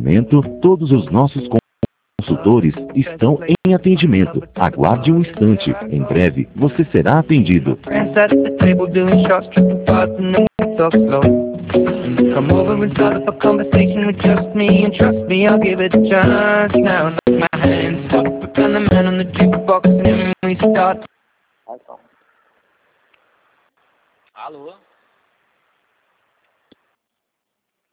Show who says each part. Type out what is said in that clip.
Speaker 1: momento, todos os nossos consultores estão em atendimento. Aguarde um instante. Em breve, você será atendido. Come over and start up a conversation with just me, and trust me, I'll give it a chance. Now knock my hands up, and the man on the jukebox, and then we start.
Speaker 2: Alô?